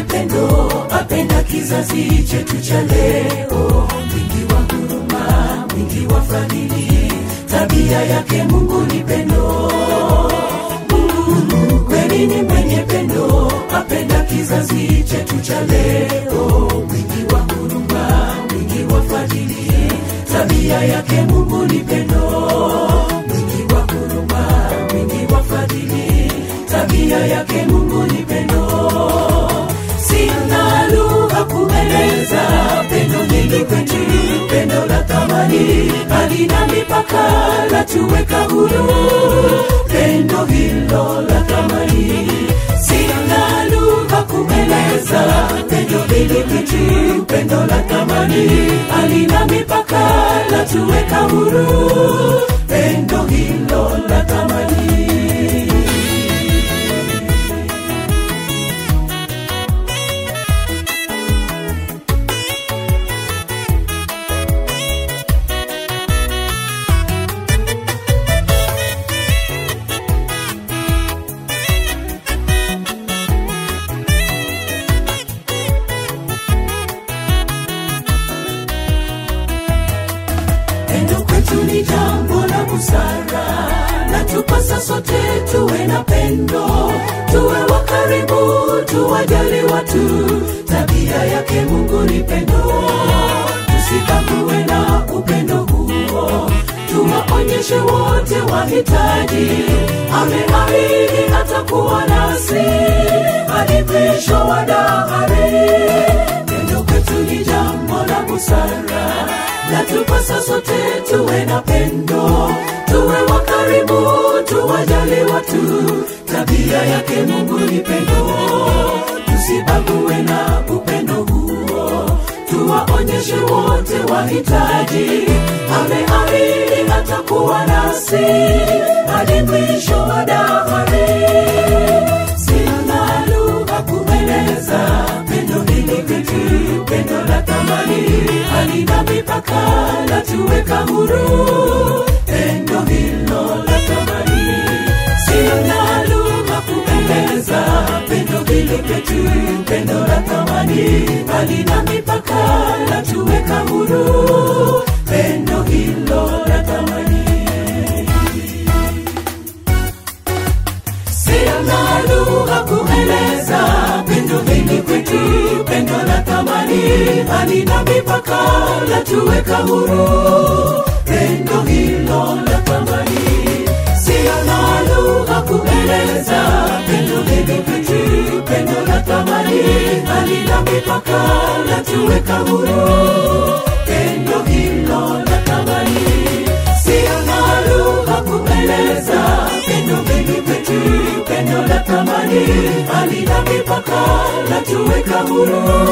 pendo, apenda kizazi chetu cha leo. Mwingi wa huruma, mwingi wa fadhili, tabia yake Mungu ni pendo. Mungu kweli ni mwenye pendo, apenda kizazi chetu cha leo. Mwingi wa huruma, mwingi wa fadhili, tabia yake Mungu ni pendo. Mwingi wa huruma, mwingi wa fadhili, tabia yake Mungu ni pendo. Sina lugha kueleza pendo hili kwetu, pendo la thamani, halina mipaka, latuweka huru. Pendo hilo la thamani, sina lugha kueleza pendo hili kwetu, pendo la thamani, halina mipaka, latuweka huru. Pendo hilo la thamani. Pendo kwetu ni jambo la busara, na tupasa sote tuwe na pendo. Tuwe wakarimu, tuwajali watu, tabia yake Mungu ni pendo. Tusibague na upendo huo, tuwaonyeshe wote wahitaji. Ameahidi atakuwa nasi hadi mwisho wa dahari. Pendo kwetu ni jambo la busara, na tupasa sote tuwe na pendo. Tuwe wakarimu, tuwajali watu, tabia yake Mungu ni pendo. Tusibague na upendo huo, tuwaonyeshe wote wahitaji. Ameahidi atakuwa nasi hadi mwisho wa dahari. Sina lugha kueleza pendo hili kwetu, pendo la thamani, halina mipaka, latuweka huru. Pendo hilo la thamani, sina lugha kueleza pendo hili kwetu, pendo la thamani, halina mipaka, latuweka huru. Pendo hilo la thamani, sina lugha kueleza pendo hili kwetu, pendo la thamani, halina mipaka, latuweka huru. Pendo hilo la thamani, sina lugha kueleza pendo hili kwetu, pendo la thamani, halina mipaka, latuweka huru. Pendo hilo la thamani, sina lugha kueleza pendo hili kwetu, pendo la thamani, halina mipaka, latuweka huru.